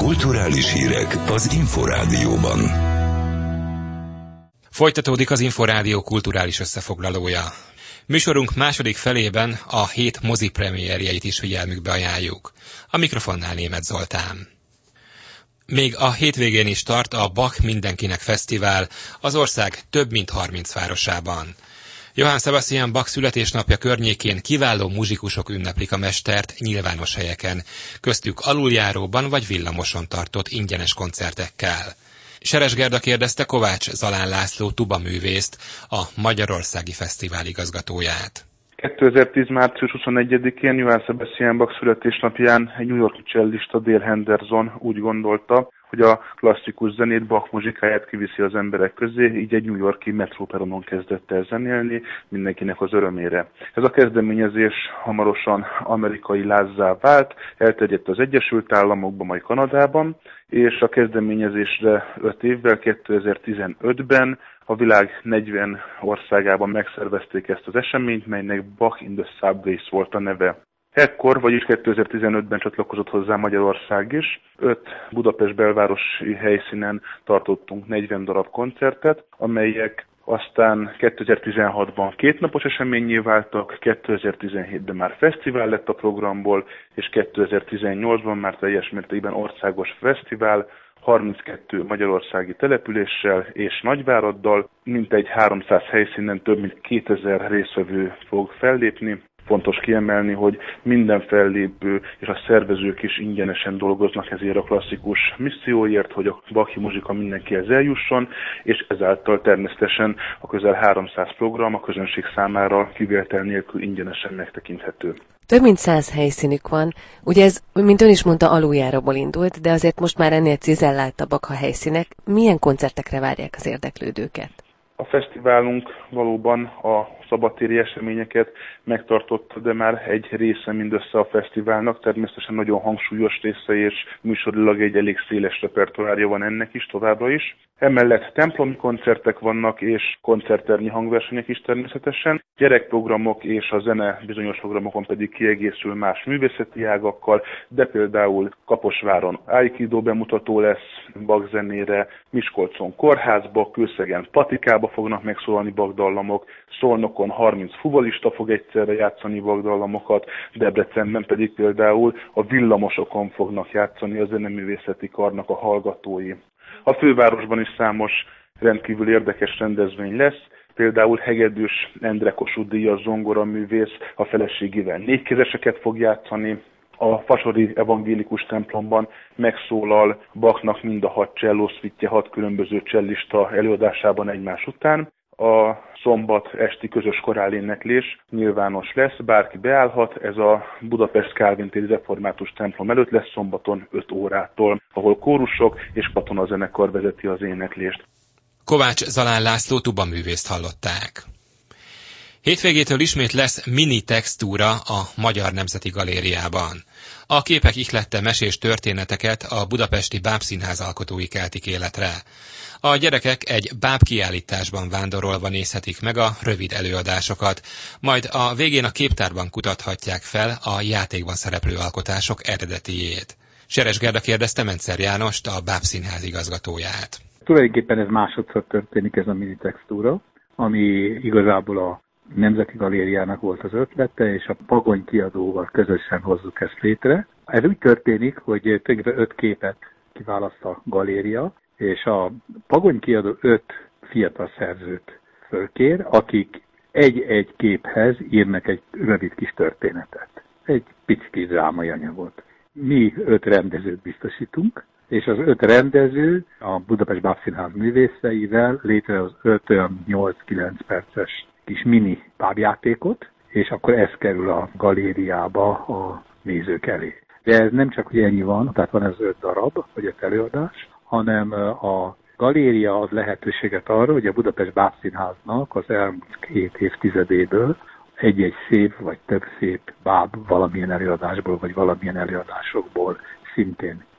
Kulturális hírek az Inforádióban. Folytatódik az Inforádió kulturális összefoglalója. Műsorunk második felében a hét mozi premierjeit is figyelmükbe ajánljuk. A mikrofonnál Németh Zoltán. Még a hétvégén is tart a Bach Mindenkinek Fesztivál az ország több mint 30 városában. Johann Sebastian Bach születésnapja környékén kiváló muzsikusok ünneplik a mestert nyilvános helyeken, köztük aluljáróban vagy villamoson tartott ingyenes koncertekkel. Seres Gerda kérdezte Kovács Zalán László tubaművészt, a Magyarországi Fesztivál igazgatóját. 2010. március 21-én Johann Sebastian Bach születésnapján egy New York-i csellista Dale Henderson úgy gondolta, hogy a klasszikus zenét, Bach muzsikáját kiviszi az emberek közé, így egy New York-i metróperonon kezdett el zenélni, mindenkinek az örömére. Ez a kezdeményezés hamarosan amerikai lázzá vált, elterjedt az Egyesült Államokban, majd Kanadában, és a kezdeményezésre 5 évvel, 2015-ben a világ 40 országában megszervezték ezt az eseményt, melynek Bach in the Subways volt a neve. Ekkor, vagyis 2015-ben csatlakozott hozzá Magyarország is. 5 Budapest belvárosi helyszínen tartottunk 40 darab koncertet, amelyek aztán 2016-ban 2 napos eseményé váltak, 2017-ben már fesztivál lett a programból, és 2018-ban már teljes mértékben országos fesztivál, 32 magyarországi településsel és nagyváraddal, mintegy 300 helyszínen több mint 2000 résztvevő fog fellépni. Fontos kiemelni, hogy minden fellépő és a szervezők is ingyenesen dolgoznak ezért a klasszikus misszióért, hogy a Bachi muzsika mindenkihez eljusson, és ezáltal természetesen a közel 300 program a közönség számára kivétel nélkül ingyenesen megtekinthető. Több mint 100 helyszínük van. Ugye ez, mint ön is mondta, aluljáróból indult, de azért most már ennél cizelláltabbak a helyszínek. Milyen koncertekre várják az érdeklődőket? A fesztiválunk valóban a szabadtéri eseményeket megtartott, de már egy része mindössze a fesztiválnak, természetesen nagyon hangsúlyos része, és műsorilag egy elég széles repertoárja van ennek is, továbbra is. Emellett templomi koncertek vannak, és koncerternyi hangversenyek is természetesen. Gyerekprogramok és a zene bizonyos programokon pedig kiegészül más művészeti ágakkal, de például Kaposváron Aikido bemutató lesz Bach zenére, Miskolcon kórházba, Kőszegen patikába fognak megszólalni Bach dallamok, Szolnokon 30 fuvolista fog egyszerre játszani Bach dallamokat, Debrecenben pedig például a villamosokon fognak játszani a zeneművészeti karnak a hallgatói. A fővárosban is számos rendkívül érdekes rendezvény lesz, például Hegedűs Endre Kossuth díjas zongoraművész a feleségével 4 kézeseket fog játszani, a Fasori evangélikus templomban megszólal Bachnak mind a 6 cselló szvitje 6 különböző csellista előadásában egymás után. A szombat esti közös koráléneklés nyilvános lesz, bárki beállhat, ez a Budapest Kálvin téri református templom előtt lesz szombaton 5 órától, ahol kórusok és katonazenekar vezeti az éneklést. Kovács Zalán László tubaművészt hallották. Hétvégétől ismét lesz mini textúra a Magyar Nemzeti Galériában. A képek ihlette mesés történeteket a budapesti bábszínház alkotói keltik életre. A gyerekek egy bábkiállításban vándorolva nézhetik meg a rövid előadásokat, majd a végén a képtárban kutathatják fel a játékban szereplő alkotások eredetiét. Seres Gerda kérdezte Mencer Jánost, a bábszínház igazgatóját. Tulajdonképpen ez másodszor történik, ez a mini textúra, ami igazából a Nemzeti Galériának volt az ötlete, és a Pagony kiadóval közösen hozzuk ezt létre. Ez úgy történik, hogy tulajdonképpen 5 képet kiválaszt a galéria, és a Pagony kiadó 5 fiatal szerzőt fölkér, akik egy-egy képhez írnak egy rövid kis történetet. Egy pici drámai anyagot. Mi 5 rendezőt biztosítunk, és az 5 rendező a Budapest Bábszínház művészeivel létrehoz 5 olyan 8-9 perces kis mini bábjátékot, és akkor ez kerül a galériába a nézők elé. De ez nem csak, hogy ennyi van, tehát van ez 5 darab, vagy 5 előadás, hanem a galéria ad lehetőséget arra, hogy a Budapest Bábszínháznak az elmúlt 2 évtizedéből egy-egy szép, vagy több szép báb valamilyen előadásból, vagy valamilyen előadásokból szintén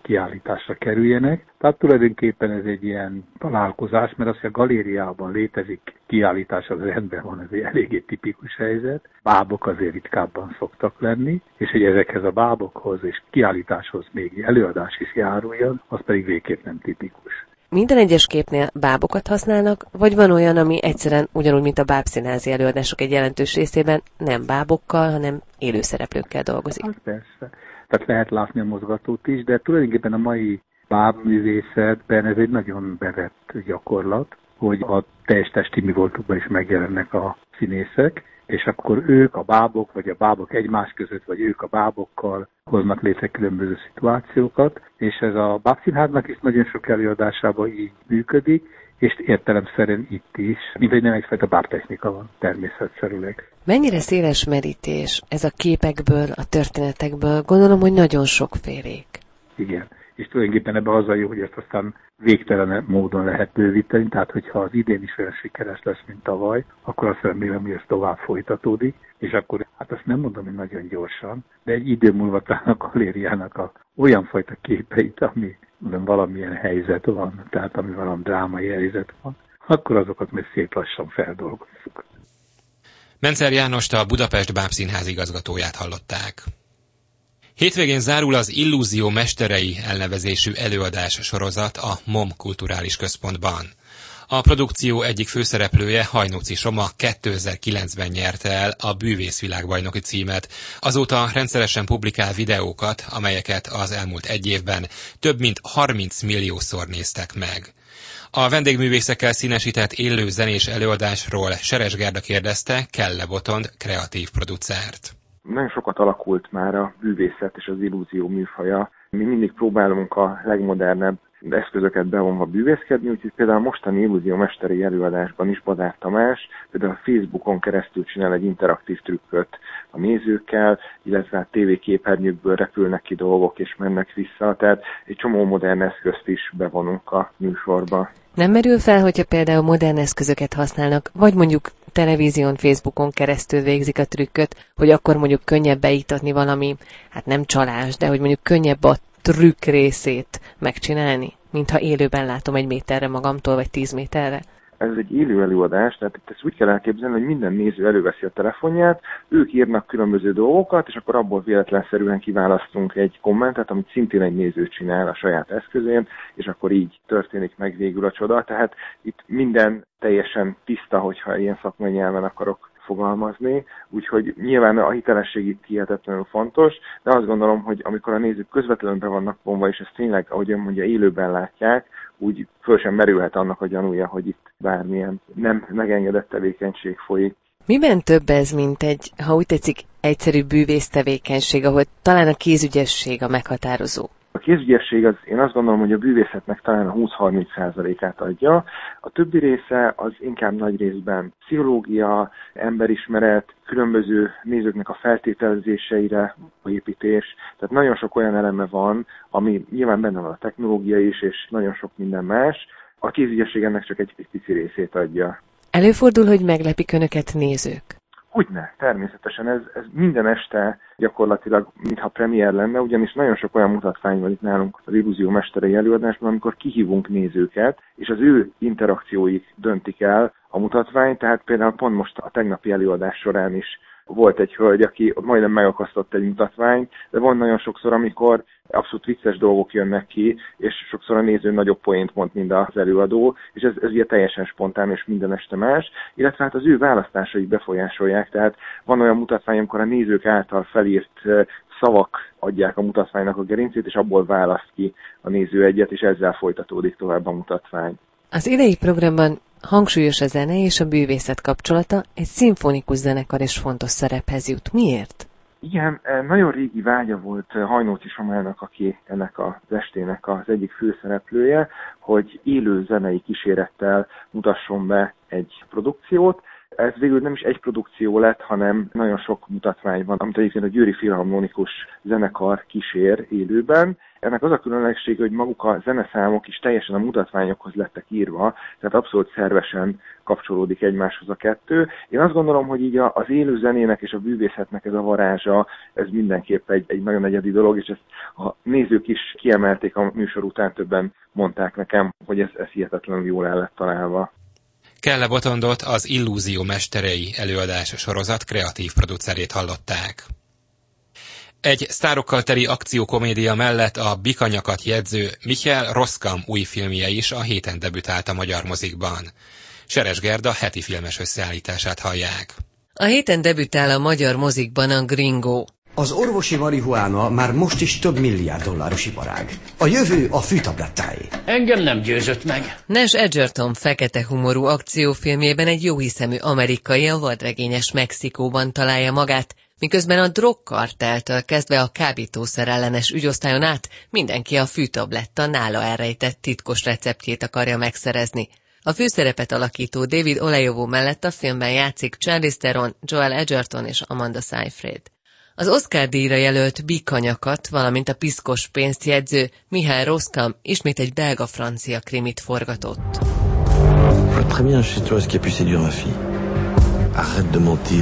kiállításra kerüljenek. Tehát tulajdonképpen ez egy ilyen találkozás, mert az, hogy a galériában létezik kiállítás, az rendben van, ez egy eléggé tipikus helyzet. Bábok azért ritkábban szoktak lenni, és hogy ezekhez a bábokhoz és kiállításhoz még előadás is járuljon, az pedig végképp nem tipikus. Minden egyes képnél bábokat használnak, vagy van olyan, ami egyszerűen ugyanúgy, mint a bábszínházi előadások egy jelentős részében nem bábokkal, hanem élőszereplőkkel dolgozik? Hát persze. Tehát lehet látni a mozgatót is, de tulajdonképpen a mai bábművészetben ez egy nagyon bevett gyakorlat, hogy a teljes testi mivoltukban is megjelennek a színészek, és akkor ők, a bábok, vagy a bábok egymás között, vagy ők a bábokkal hoznak létre különböző szituációkat, és ez a bábszínháznak is nagyon sok előadásában így működik, és értelemszerűen itt is, mint egy nem egyfajta bábtechnika van természetszerűleg. Mennyire széles merítés ez a képekből, a történetekből? Gondolom, hogy nagyon sokfélék. Igen, és tulajdonképpen ebben az a jó, hogy ezt aztán végtelen módon lehet bővíteni, tehát hogyha az idén is olyan sikeres lesz, mint tavaly, akkor azt remélem, hogy ez tovább folytatódik, és akkor, hát azt nem mondom, hogy nagyon gyorsan, de egy idő múlva talán a galériának olyan fajta képeit, ami valamilyen helyzet van, tehát ami valami drámai helyzet van, akkor azokat még szép lassan feldolgozzuk. Mencer Jánost, a Budapest Bábszínház igazgatóját hallották. Hétvégén zárul az Illúzió mesterei elnevezésű előadás sorozat a MOM Kulturális Központban. A produkció egyik főszereplője, Hajnóci Soma 2009-ben nyerte el a Bűvészvilágbajnoki címet. Azóta rendszeresen publikál videókat, amelyeket az elmúlt egy évben több mint 30 milliószor néztek meg. A vendégművészekkel színesített élő zenés előadásról Seres Gerda kérdezte Kelle Botond kreatív producert. Nagyon sokat alakult már a bűvészet és az illúzió műfaja. Mi mindig próbálunk a legmodernebb eszközöket bevonva bűvészkedni, úgyhogy például a mostani illúzió mesteri előadásban is Badár Tamás például a Facebookon keresztül csinál egy interaktív trükköt a nézőkkel, illetve a tévéképernyőkből repülnek ki dolgok és mennek vissza, tehát egy csomó modern eszközt is bevonunk a műsorba. Nem merül fel, hogyha például modern eszközöket használnak, vagy mondjuk televízión, Facebookon keresztül végzik a trükköt, hogy akkor mondjuk könnyebb beiktatni valami, hát nem csalás, de hogy mondjuk könnyebb a trükk részét megcsinálni, mintha élőben látom 1 méterre magamtól, vagy 10 méterre. Ez egy élő előadás, tehát itt ezt úgy kell elképzelni, hogy minden néző előveszi a telefonját, ők írnak különböző dolgokat, és akkor abból véletlenszerűen kiválasztunk egy kommentet, amit szintén egy néző csinál a saját eszközén, és akkor így történik meg végül a csoda. Tehát itt minden teljesen tiszta, hogyha ilyen szakmai nyelven akarok fogalmazni, úgyhogy nyilván a hitelesség itt hihetetlenül fontos, de azt gondolom, hogy amikor a nézők közvetlenül be vannak vonva, és ezt tényleg, ahogy ön mondja, élőben látják, úgy föl sem merülhet annak a gyanúja, hogy itt bármilyen nem megengedett tevékenység folyik. Miben több ez, mint egy, ha úgy tetszik, egyszerű bűvész tevékenység, ahol talán a kézügyesség a meghatározó? A kézügyesség az, én azt gondolom, hogy a bűvészetnek talán a 20-30%-át adja. A többi része az inkább nagy részben pszichológia, emberismeret, különböző nézőknek a feltételezéseire építés. Tehát nagyon sok olyan eleme van, ami nyilván benne van a technológia is, és nagyon sok minden más. A kézügyesség ennek csak egy pici részét adja. Előfordul, hogy meglepik önöket nézők? Hogyne, természetesen ez minden este gyakorlatilag, mintha premier lenne, ugyanis nagyon sok olyan mutatvány van itt nálunk az Illúzió mesterei előadásban, amikor kihívunk nézőket, és az ő interakcióik döntik el a mutatványt, tehát például pont most a tegnapi előadás során is volt egy hölgy, aki majdnem megakasztott egy mutatványt, de van nagyon sokszor, amikor abszolút vicces dolgok jönnek ki, és sokszor a néző nagyobb poént mond, mint az előadó, és ez ugye teljesen spontán, és minden este más, illetve hát az ő választásai befolyásolják, tehát van olyan mutatvány, amikor a nézők által felírt szavak adják a mutatványnak a gerincét, és abból választ ki a néző egyet, és ezzel folytatódik tovább a mutatvány. Az idei programban hangsúlyos a zene és a bűvészet kapcsolata, egy szimfonikus zenekar is fontos szerephez jut. Miért? Igen, nagyon régi vágya volt Hajnóci Somának, aki ennek az estének az egyik főszereplője, hogy élő zenei kísérettel mutasson be egy produkciót, Ez végül nem is egy produkció lett, hanem nagyon sok mutatvány van, amit egyébként a Győri Filharmonikus Zenekar kísér élőben. Ennek az a különlegessége, hogy maguk a zeneszámok is teljesen a mutatványokhoz lettek írva, tehát abszolút szervesen kapcsolódik egymáshoz a kettő. Én azt gondolom, hogy így az élő zenének és a bűvészetnek ez a varázsa, ez mindenképp egy nagyon egyedi dolog, és ezt a nézők is kiemelték a műsor után, többen mondták nekem, hogy ez hihetetlenül jól el lett találva. Kelle Botondot, az Illúzió mesterei előadás sorozat kreatív producerét hallották. Egy sztárokkal teli akciókomédia mellett a Bikanyakat jegyző Michael Roskam új filmje is a héten debütált a magyar mozikban. Seres Gerda heti filmes összeállítását hallják. A héten debütál a magyar mozikban a Gringo. Az orvosi marihuána már most is több milliárd dolláros iparág. A jövő a fűtablettáé. Engem nem győzött meg. Nash Edgerton fekete humorú akciófilmjében egy jóhiszemű amerikai a vadregényes Mexikóban találja magát, miközben a drogkarteltől kezdve a kábítószer ellenes ügyosztályon át mindenki a fűtabletta nála elrejtett titkos receptjét akarja megszerezni. A főszerepet alakító David Oyelowo mellett a filmben játszik Charlize Theron, Joel Edgerton és Amanda Seyfried. Az Oscar-díjra jelölt Bikanyakat, valamint a piszkos pénzt jegyző Michael Roskam ismét egy belga-francia krimit forgatott. Très bien chez toi, ce qui a pu séduire ma fille. Arrête de mentir.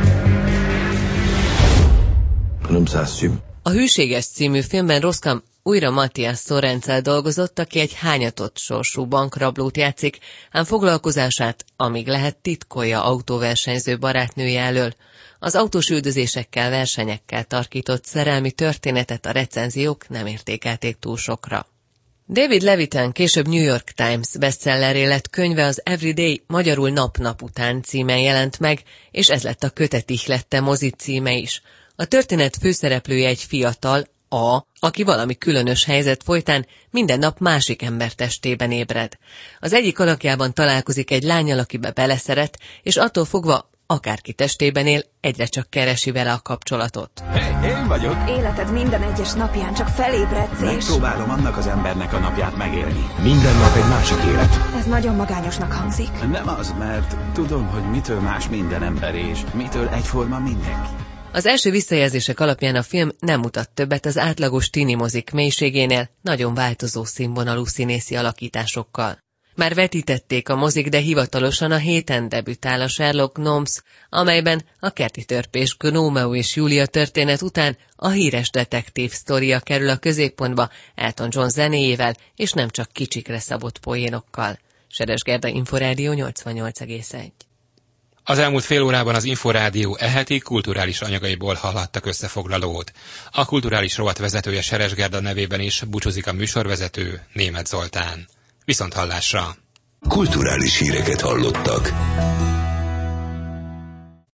L'homme s'assume. A Hűséges című filmben Roskam újra Matthias Sorenssel dolgozott, aki egy hányatott sorsú bankrablót játszik, ám foglalkozását, amíg lehet, titkolja autóversenyző barátnője elől. Az autós üldözésekkel, versenyekkel tarkított szerelmi történetet a recenziók nem értékelték túl sokra. David Levitan később New York Times bestselleré lett könyve az Everyday, magyarul Nap-nap után címen jelent meg, és ez lett a Kötet ihlette mozi címe is. A történet főszereplője egy fiatal, aki valami különös helyzet folytán minden nap másik ember testében ébred. Az egyik alakjában találkozik egy lánnyal, akibe beleszeret, és attól fogva, akárki testében él, egyre csak keresi vele a kapcsolatot. Hey, én vagyok. Életed minden egyes napján csak felébredsz és... Megpróbálom annak az embernek a napját megélni. Minden nap egy másik élet. Ez nagyon magányosnak hangzik. Nem az, mert tudom, hogy mitől más minden ember és mitől egyforma mindenki. Az első visszajelzések alapján a film nem mutat többet az átlagos tini mozik mélységénél, nagyon változó színvonalú színészi alakításokkal. Már vetítették a mozik, de hivatalosan a héten debütál a Sherlock Gnomes, amelyben a kerti törpés Gnómeó és Júlia történet után a híres detektív sztoria kerül a középpontba Elton John zenéjével, és nem csak kicsikre szabott poénokkal. Seres Gerda, Inforádió 88,1. Az elmúlt fél órában az Inforádió heti kulturális anyagaiból hallhattak összefoglalót. A kulturális rovat vezetője Seres Gerda nevében is búcsúzik a műsorvezető, Németh Zoltán. Viszonthallásra! Kulturális híreket hallottak.